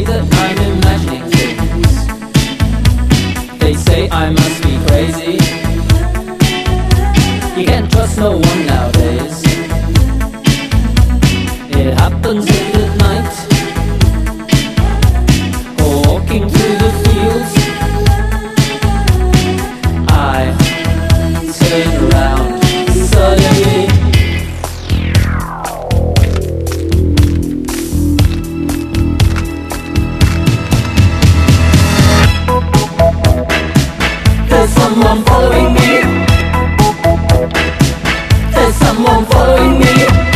that I'm imagining things. They say I must be crazy. You can't trust no one nowadays. It happens late at night, walking through the fields. I turn around suddenly. There's someone following me. There's someone following me.